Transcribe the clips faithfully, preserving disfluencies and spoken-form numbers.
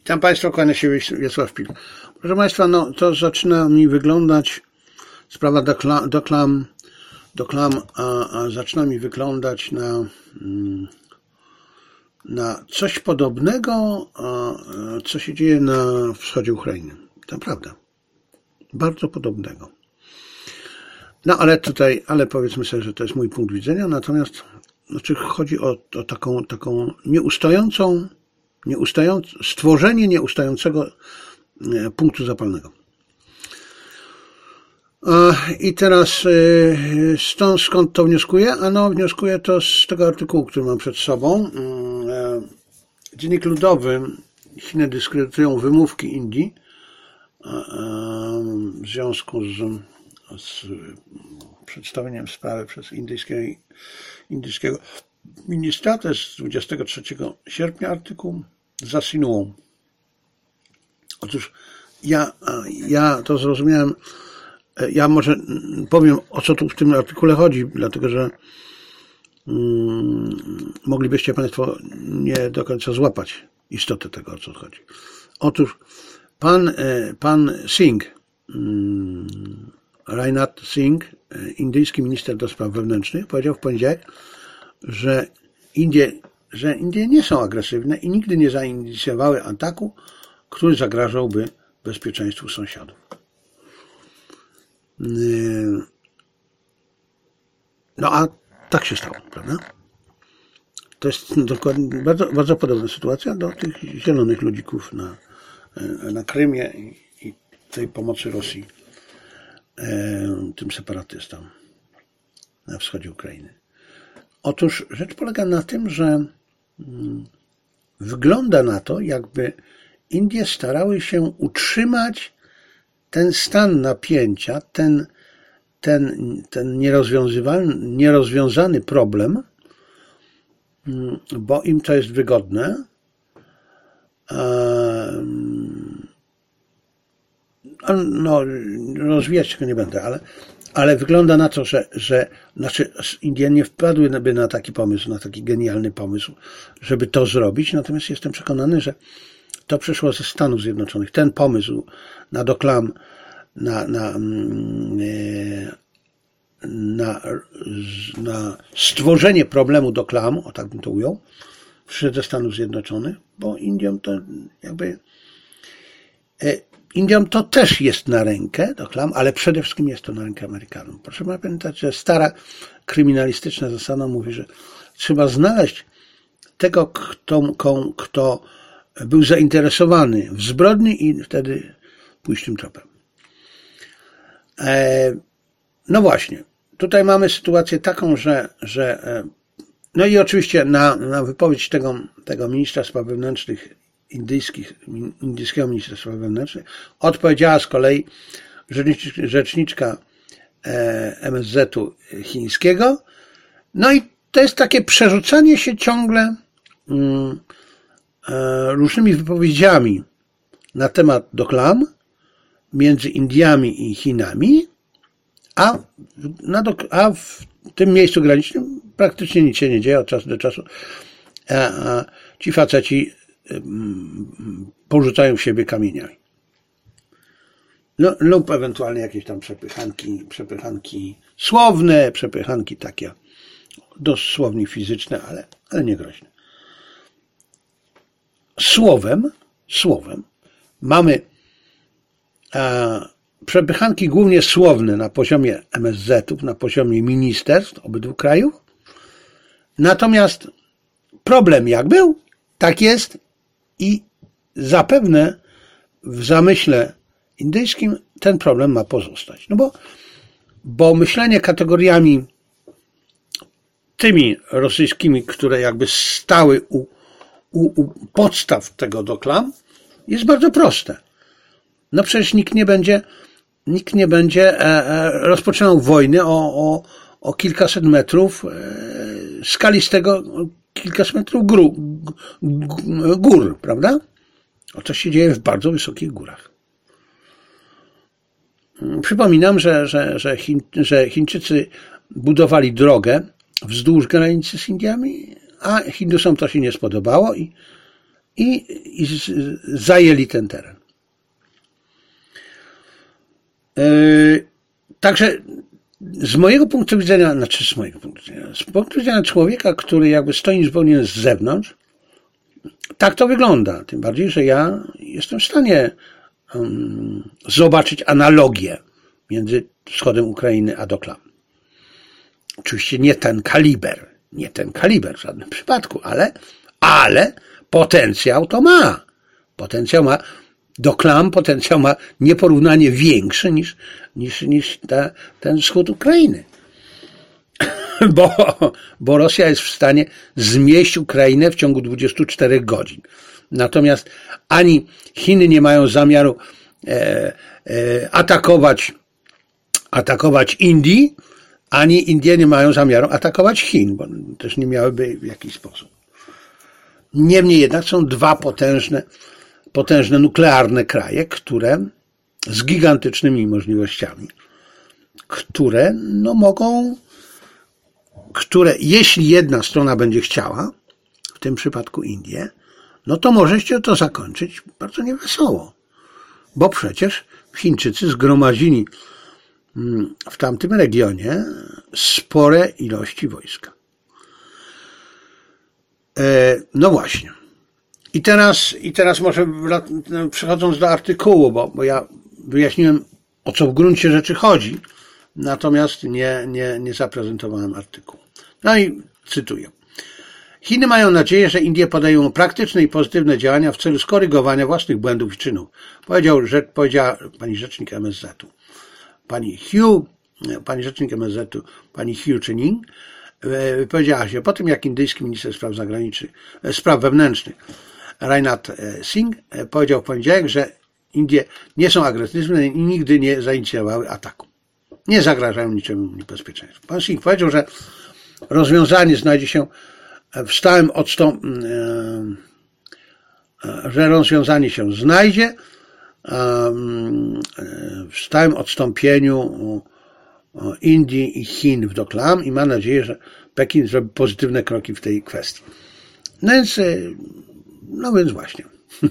Witam Państwa, kłania się Wiesław Pil. Proszę Państwa, no to zaczyna mi wyglądać, sprawa doklam, doklam, doklam a, a zaczyna mi wyglądać na, na coś podobnego, a, co się dzieje na wschodzie Ukrainy. Naprawdę. Bardzo podobnego. No ale tutaj, ale powiedzmy sobie, że to jest mój punkt widzenia, natomiast znaczy chodzi o, o taką, taką nieustającą, nieustając, stworzenie nieustającego punktu zapalnego. I teraz stąd, skąd to wnioskuję? Ano, wnioskuję to z tego artykułu, który mam przed sobą. Dziennik Ludowy. Chiny dyskredytują wymówki Indii w związku z, z przedstawieniem sprawy przez indyjskiego, indyjskiego ministra. To jest dwudziestego trzeciego sierpnia artykuł za Sinuą. Otóż ja, ja to zrozumiałem, ja może powiem, o co tu w tym artykule chodzi, dlatego że hmm, moglibyście Państwo nie do końca złapać istotę tego, o co chodzi. Otóż pan, pan Singh, hmm, Rajnath Singh, indyjski minister do spraw wewnętrznych, powiedział w poniedziałek, że Indie, że Indie nie są agresywne i nigdy nie zainicjowały ataku, który zagrażałby bezpieczeństwu sąsiadów. No a tak się stało, prawda? To jest dokładnie bardzo, bardzo podobna sytuacja do tych zielonych ludzików na, na Krymie i, i tej pomocy Rosji tym separatystom na wschodzie Ukrainy. Otóż rzecz polega na tym, że wygląda na to, jakby Indie starały się utrzymać ten stan napięcia, ten, ten, ten nierozwiązany problem, bo im to jest wygodne. No, rozwijać tego nie będę, ale, ale wygląda na to, że, że znaczy Indie nie wpadłyby na taki pomysł, na taki genialny pomysł, żeby to zrobić, natomiast jestem przekonany, że to przyszło ze Stanów Zjednoczonych. Ten pomysł na doklam, na, na, na, na stworzenie problemu doklamu, o tak bym to ujął, przyszedł ze Stanów Zjednoczonych, bo Indiom to jakby Indiom to też jest na rękę doklam, ale przede wszystkim jest to na rękę Amerykanom. Proszę pamiętać, że stara kryminalistyczna zasada mówi, że trzeba znaleźć tego, kto, kto był zainteresowany w zbrodni i wtedy pójść tym tropem. No właśnie, tutaj mamy sytuację taką, że, że no i oczywiście na, na wypowiedź tego, tego ministra spraw wewnętrznych indyjskich, indyjskiego ministra spraw wewnętrznych odpowiedziała z kolei rzeczniczka M S Z-u chińskiego. No i to jest takie przerzucanie się ciągle różnymi wypowiedziami na temat doklam między Indiami i Chinami, a, na dok- a w tym miejscu granicznym praktycznie nic się nie dzieje od czasu do czasu. A, a ci faceci porzucają w siebie kamieniami. No, lub ewentualnie jakieś tam przepychanki, przepychanki słowne, przepychanki takie dosłownie fizyczne, ale, ale nie groźne. Słowem, słowem mamy a, przepychanki głównie słowne na poziomie M S Z-ów, na poziomie ministerstw obydwu krajów. Natomiast problem jak był, tak jest i zapewne w zamyśle indyjskim ten problem ma pozostać. No bo, bo myślenie kategoriami tymi rosyjskimi, które jakby stały u U, u podstaw tego doklam jest bardzo proste. No przecież nikt nie będzie, nikt nie będzie e, e, rozpoczynał wojny o, o, o kilkaset metrów e, skalistego, kilkaset metrów gór, gór, prawda? O co się dzieje w bardzo wysokich górach. Przypominam, że, że, że, Chiń, że Chińczycy budowali drogę wzdłuż granicy z Indiami, a Hindusom to się nie spodobało i, i, i z, zajęli ten teren. Yy, także z mojego punktu widzenia, znaczy z mojego punktu widzenia, z punktu widzenia człowieka, który jakby stoi zupełnie z zewnątrz, tak to wygląda. Tym bardziej, że ja jestem w stanie um, zobaczyć analogię między wschodem Ukrainy a Doklam. Oczywiście nie ten kaliber, nie ten kaliber w żadnym przypadku, ale, ale potencjał to ma. Potencjał ma, Doklam potencjał ma nieporównanie większy niż, niż, niż ta, ten wschód Ukrainy. Bo, bo Rosja jest w stanie zmieść Ukrainę w ciągu dwudziestu czterech godzin. Natomiast ani Chiny nie mają zamiaru e, e, atakować, atakować Indii, ani Indie nie mają zamiaru atakować Chin, bo też nie miałyby w jakiś sposób. Niemniej jednak są dwa potężne, potężne nuklearne kraje, które z gigantycznymi możliwościami, które no mogą, które jeśli jedna strona będzie chciała, w tym przypadku Indie, no to może się to zakończyć bardzo niewesoło. Bo przecież Chińczycy zgromadzili w tamtym regionie spore ilości wojska. No właśnie. I teraz, i teraz może przechodząc do artykułu, bo, bo ja wyjaśniłem, o co w gruncie rzeczy chodzi, natomiast nie, nie, nie zaprezentowałem artykułu. No i cytuję. Chiny mają nadzieję, że Indie podejmą praktyczne i pozytywne działania w celu skorygowania własnych błędów i czynów. Powiedział, że, powiedziała pani rzecznik M S Z-u. Pani Hugh, pani rzecznik M S Z-u, pani Hugh Chunying, powiedziała się po tym, jak indyjski minister spraw zagranicznych, spraw wewnętrznych Rajnath Singh powiedział w poniedziałek, że Indie nie są agresywne i nigdy nie zainicjowały ataku. Nie zagrażają niczemu niebezpieczeństwu. Pan Singh powiedział, że rozwiązanie znajdzie się w stałym odstąp... że rozwiązanie się znajdzie w stałym odstąpieniu Indii i Chin w Doklam i ma nadzieję, że Pekin zrobi pozytywne kroki w tej kwestii. No więc, no więc właśnie.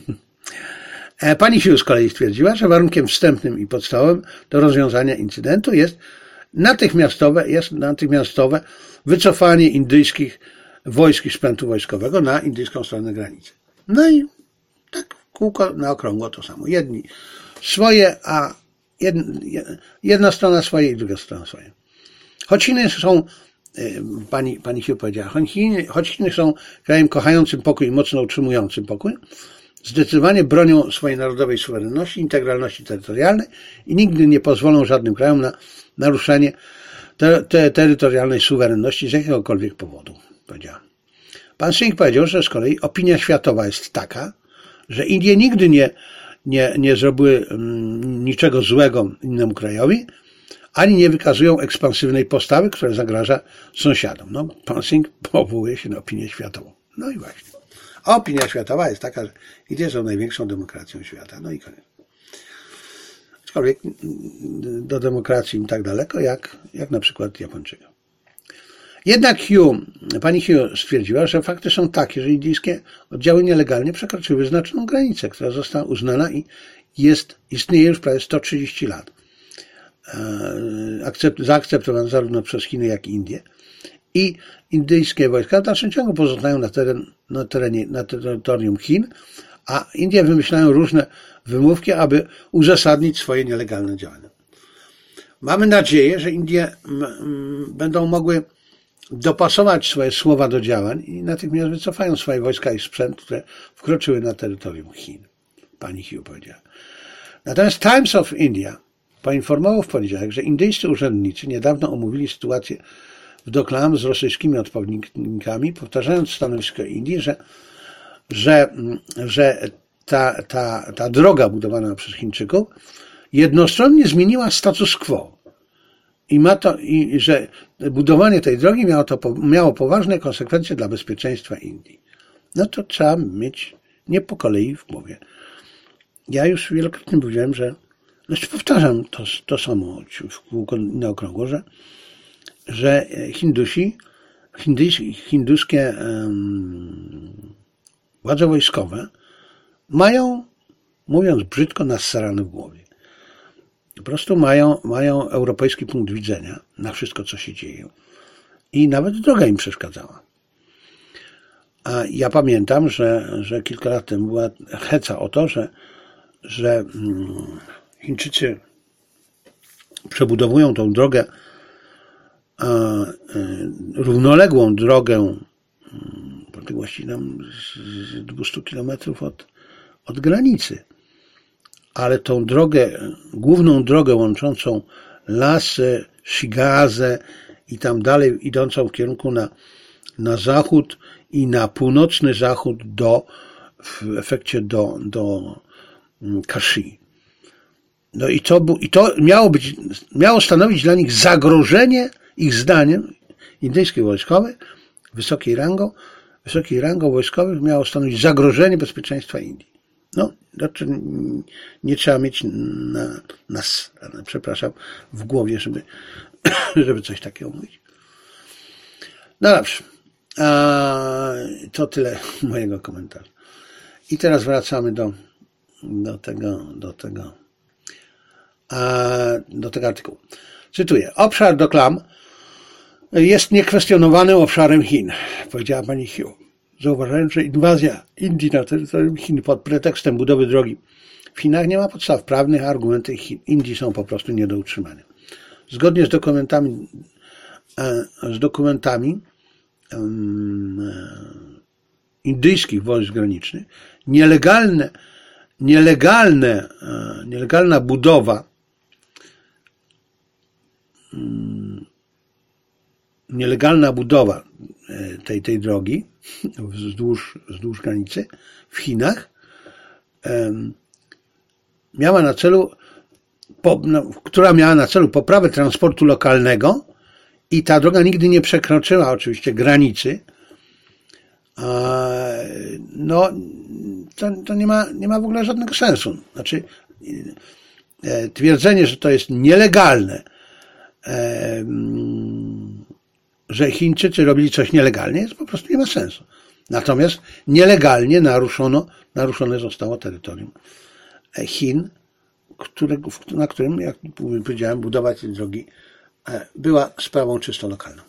Pani Hughes z kolei stwierdziła, że warunkiem wstępnym i podstawowym do rozwiązania incydentu jest natychmiastowe, jest natychmiastowe wycofanie indyjskich wojsk i sprzętu wojskowego na indyjską stronę granicy. No i tak kółko na okrągło to samo. Jedni swoje, a jedna, jedna strona swoje i druga strona swoje. Choć Chiny są, pani, pani Hugh powiedziała, choć Chiny, choć Chiny są krajem kochającym pokój i mocno utrzymującym pokój, zdecydowanie bronią swojej narodowej suwerenności, integralności terytorialnej i nigdy nie pozwolą żadnym krajom na naruszenie te, te, terytorialnej suwerenności z jakiegokolwiek powodu, powiedziała. Pan Singh powiedział, że z kolei opinia światowa jest taka, że Indie nigdy nie, nie, nie zrobiły niczego złego innemu krajowi, ani nie wykazują ekspansywnej postawy, która zagraża sąsiadom. No, pan Singh powołuje się na opinię światową. No i właśnie. A opinia światowa jest taka, że Indie są największą demokracją świata. No i koniec. Aczkolwiek do demokracji im tak daleko, jak, jak na przykład Japończykom. Jednak Hugh, pani Hugh stwierdziła, że fakty są takie, że indyjskie oddziały nielegalnie przekroczyły wyznaczoną granicę, która została uznana i jest, istnieje już prawie sto trzydzieści lat. Akcept, zaakceptowana zarówno przez Chiny, jak i Indie. I indyjskie wojska w dalszym ciągu pozostają na, teren, na, terenie, na terytorium Chin, a Indie wymyślają różne wymówki, aby uzasadnić swoje nielegalne działania. Mamy nadzieję, że Indie m, m, będą mogły dopasować swoje słowa do działań i natychmiast wycofają swoje wojska i sprzęt, które wkroczyły na terytorium Chin. Pani Hugh powiedziała. Natomiast Times of India poinformował w poniedziałek, że indyjscy urzędnicy niedawno omówili sytuację w Doklam z rosyjskimi odpowiednikami, powtarzając stanowisko Indii, że, że, że ta, ta, ta droga budowana przez Chińczyków jednostronnie zmieniła status quo. I, ma to, i że budowanie tej drogi miało, to, miało poważne konsekwencje dla bezpieczeństwa Indii. No to trzeba mieć nie po kolei w głowie. Ja już wielokrotnie mówiłem, że, znaczy powtarzam to, to samo w kółko na okrągło, że, że Hindusi, hinduskie um, władze wojskowe mają, mówiąc brzydko, nassarane w głowie. Po prostu mają, mają europejski punkt widzenia na wszystko, co się dzieje. I nawet droga im przeszkadzała. A ja pamiętam, że, że kilka lat temu była heca o to, że, że Chińczycy przebudowują tą drogę, a, równoległą drogę odległości tam z dwieście kilometrów od, od granicy. Ale tą drogę, główną drogę łączącą Lasę, Shigazę i tam dalej idącą w kierunku na, na zachód i na północny zachód do, w efekcie do, do Kashi. No i to, i to miało być, miało stanowić dla nich zagrożenie, ich zdaniem, indyjskich wojskowych, wysokiej rangą, wysokiej rangą wojskowych miało stanowić zagrożenie bezpieczeństwa Indii. No, znaczy nie trzeba mieć na, nas, przepraszam, w głowie, żeby, żeby coś takiego mówić. No dobrze. A to tyle mojego komentarza. I teraz wracamy do, do tego, do tego, a, do tego artykułu. Cytuję. Obszar Doklam jest niekwestionowanym obszarem Chin, powiedziała pani Hugh, zauważając, że inwazja Indii na terytorium Chin pod pretekstem budowy drogi w Chinach nie ma podstaw prawnych, a argumenty Chin, Indii są po prostu nie do utrzymania. Zgodnie z dokumentami, z dokumentami um, indyjskich wojsk granicznych, nielegalne, nielegalne, nielegalna budowa um, nielegalna budowa tej, tej drogi wzdłuż, wzdłuż granicy w Chinach um, miała na celu, po, no, która miała na celu poprawę transportu lokalnego i ta droga nigdy nie przekroczyła oczywiście granicy. No, to, to nie ma, nie ma w ogóle żadnego sensu. Znaczy, twierdzenie, że to jest nielegalne, że Chińczycy robili coś nielegalnie, jest po prostu nie ma sensu. Natomiast nielegalnie naruszono, naruszone zostało terytorium Chin, którego, na którym, jak powiedziałem, budowa tej drogi była sprawą czysto lokalną.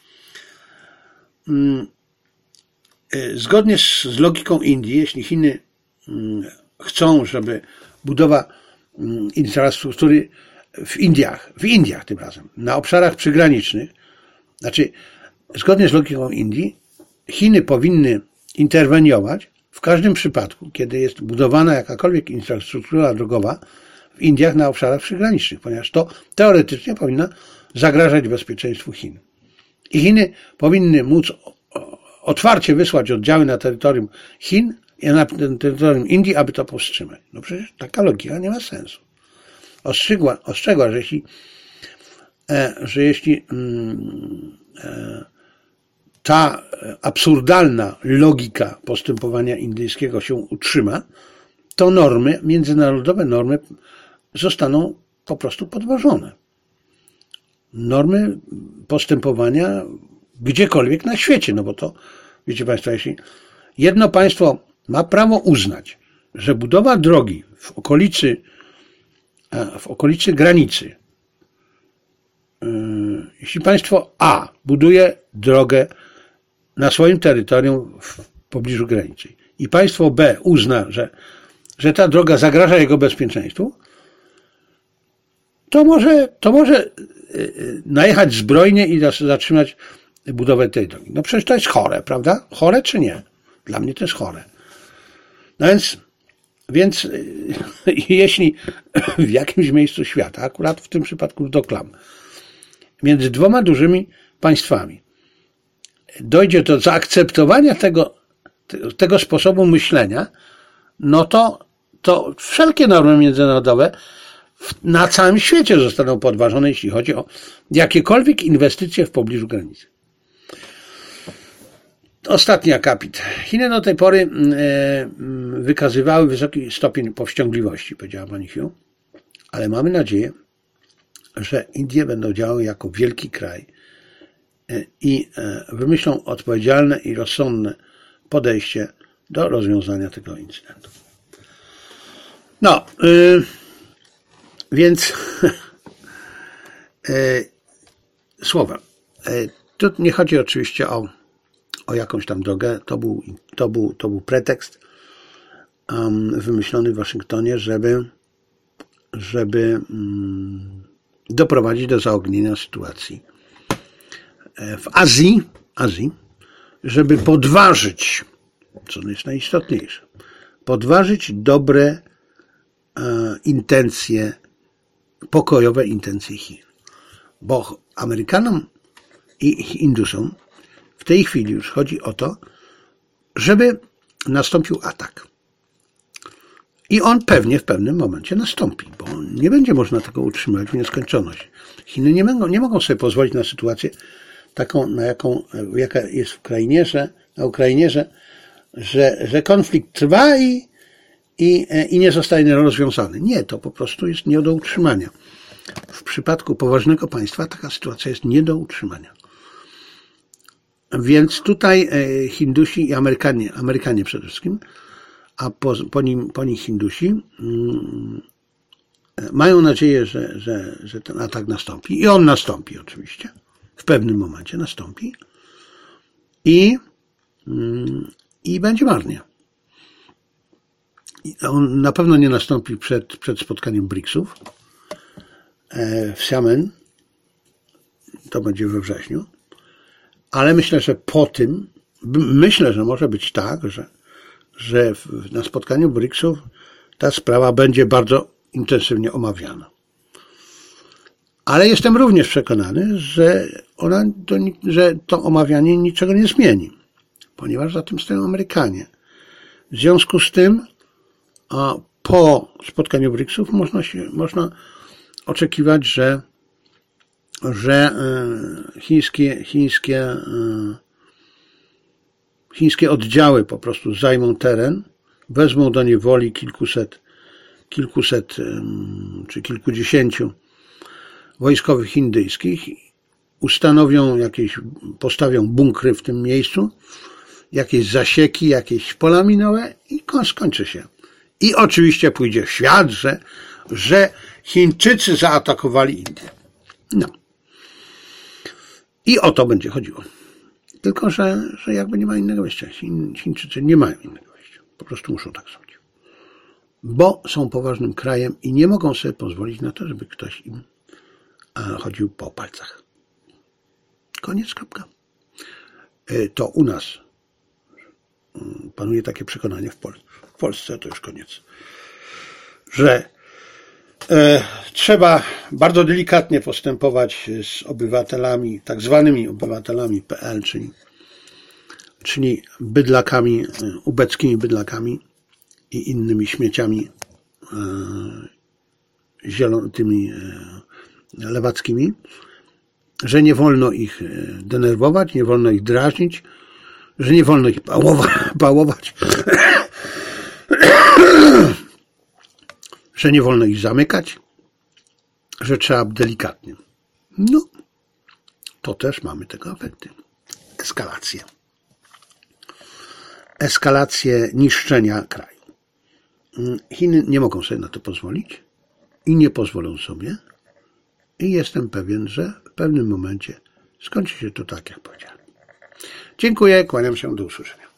Zgodnie z, z logiką Indii, jeśli Chiny chcą, żeby budowa infrastruktury w Indiach, w Indiach tym razem, na obszarach przygranicznych, znaczy zgodnie z logiką Indii, Chiny powinny interweniować w każdym przypadku, kiedy jest budowana jakakolwiek infrastruktura drogowa w Indiach na obszarach przygranicznych, ponieważ to teoretycznie powinno zagrażać bezpieczeństwu Chin. I Chiny powinny móc otwarcie wysłać oddziały na terytorium Chin i na terytorium Indii, aby to powstrzymać. No przecież taka logika nie ma sensu. Ostrzegła, ostrzegła że jeśli, e, że jeśli mm, e, ta absurdalna logika postępowania indyjskiego się utrzyma, to normy, międzynarodowe normy zostaną po prostu podważone. Normy postępowania gdziekolwiek na świecie, no bo to, wiecie Państwo, jeśli jedno państwo ma prawo uznać, że budowa drogi w okolicy, w okolicy granicy, jeśli państwo A buduje drogę na swoim terytorium w pobliżu granicy i państwo B uzna, że, że ta droga zagraża jego bezpieczeństwu, to może, to może najechać zbrojnie i zatrzymać budowę tej drogi. No przecież to jest chore, prawda? Chore czy nie? Dla mnie to jest chore. No więc, więc jeśli w jakimś miejscu świata, akurat w tym przypadku w Doklam, między dwoma dużymi państwami dojdzie do zaakceptowania tego, tego sposobu myślenia, no to, to wszelkie normy międzynarodowe na całym świecie zostaną podważone, jeśli chodzi o jakiekolwiek inwestycje w pobliżu granicy. Ostatni akapit. Chiny do tej pory wykazywały wysoki stopień powściągliwości, powiedziała pani Hugh, ale mamy nadzieję, że Indie będą działały jako wielki kraj i wymyślą odpowiedzialne i rozsądne podejście do rozwiązania tego incydentu. No, yy, więc yy, słowem, yy, tu nie chodzi oczywiście o, o jakąś tam drogę, to był, to był, to był pretekst um, wymyślony w Waszyngtonie, żeby, żeby um, doprowadzić do zaognienia sytuacji w Azji, Azji, żeby podważyć, co jest najistotniejsze, podważyć dobre e, intencje, pokojowe intencje Chin. Bo Amerykanom i Hindusom w tej chwili już chodzi o to, żeby nastąpił atak. I on pewnie w pewnym momencie nastąpi, bo nie będzie można tego utrzymać w nieskończoność. Chiny nie mogą, nie mogą sobie pozwolić na sytuację taką, na jaką, jaka jest w Ukrainie, że, na Ukrainie, że, że, że konflikt trwa i, i, i nie zostaje rozwiązany. Nie, to po prostu jest nie do utrzymania. W przypadku poważnego państwa taka sytuacja jest nie do utrzymania. Więc tutaj Hindusi i Amerykanie, Amerykanie przede wszystkim, a po, po, nim, po nich Hindusi mm, mają nadzieję, że, że, że ten atak nastąpi. I on nastąpi oczywiście. W pewnym momencie nastąpi. I, mm, i będzie marnie. I on na pewno nie nastąpi przed, przed spotkaniem briksów w Xiamen. To będzie we wrześniu. Ale myślę, że po tym, myślę, że może być tak, że że na spotkaniu briksów ta sprawa będzie bardzo intensywnie omawiana. Ale jestem również przekonany, że, ona to, że to omawianie niczego nie zmieni, ponieważ za tym stoją Amerykanie. W związku z tym a po spotkaniu briksów można, się, można oczekiwać, że, że chińskie, chińskie Chińskie oddziały po prostu zajmą teren, wezmą do niewoli kilkuset, kilkuset czy kilkudziesięciu wojskowych indyjskich, ustanowią jakieś, postawią bunkry w tym miejscu, jakieś zasieki, jakieś pola minowe i skończy się. I oczywiście pójdzie w świat, że, że Chińczycy zaatakowali Indię. No. I o to będzie chodziło. Tylko, że, że jakby nie ma innego wyjścia. Chińczycy nie mają innego wyjścia. Po prostu muszą tak zrobić. Bo są poważnym krajem i nie mogą sobie pozwolić na to, żeby ktoś im chodził po palcach. Koniec, kropka. To u nas panuje takie przekonanie w, Pol- w Polsce, to już koniec, że e, trzeba bardzo delikatnie postępować z obywatelami, tak zwanymi obywatelami P L, czyli, czyli bydlakami, ubeckimi bydlakami i innymi śmieciami e, zielon, tymi e, lewackimi, że nie wolno ich denerwować, nie wolno ich drażnić, że nie wolno ich pałować, pałować że nie wolno ich zamykać, że trzeba delikatnie. No, to też mamy tego efekty. Eskalację. Eskalację niszczenia kraju. Chiny nie mogą sobie na to pozwolić i nie pozwolą sobie. I jestem pewien, że w pewnym momencie skończy się to tak, jak powiedziałem. Dziękuję, kłaniam się, do usłyszenia.